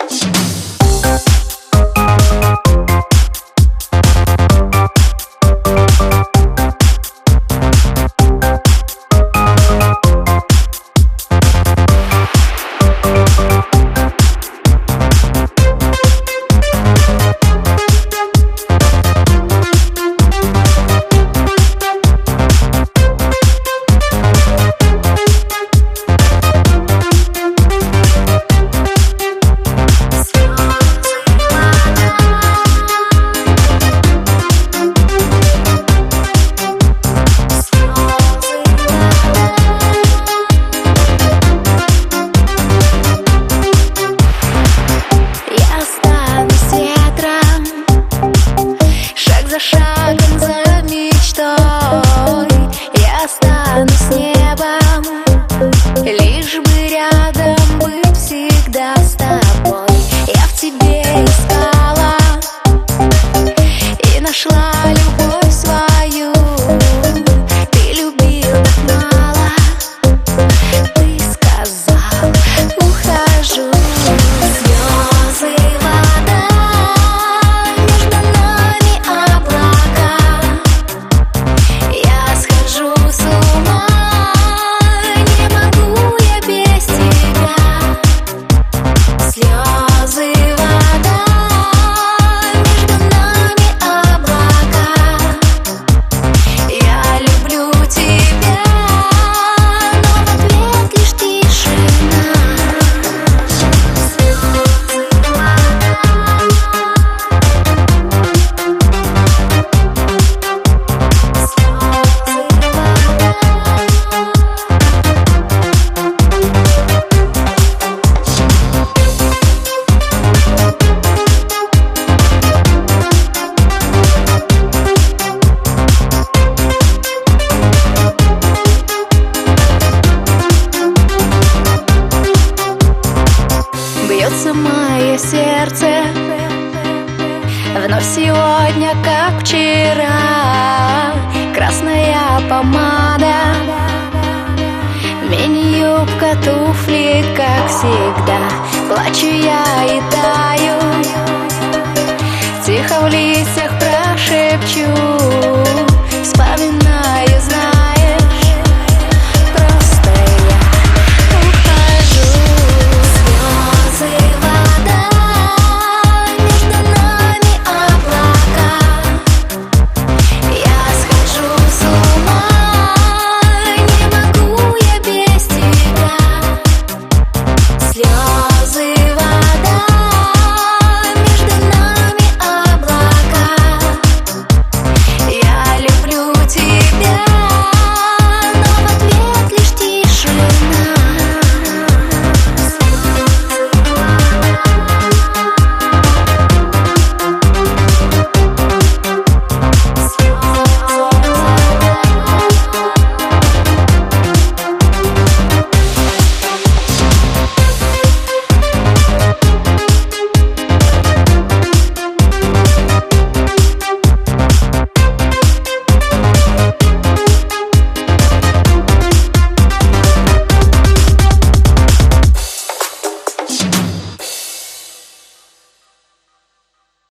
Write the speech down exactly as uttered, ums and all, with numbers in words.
Шагом за мечтой я стану с небом, лишь бы рядом быть всегда с тобой. Я в тебе искала и нашла любовь свою. Ты любил так мало, ты сказал: ухожу. Слезы, вода, между нами облака. Я схожу с ума, не могу я без тебя. Слезы, вода, между нами облака. Я люблю тебя, но в ответ лишь тишина. Бьется мое сердце вновь сегодня, как вчера. Красная помада, мини-юбка, туфли, как всегда. Плачу я и так.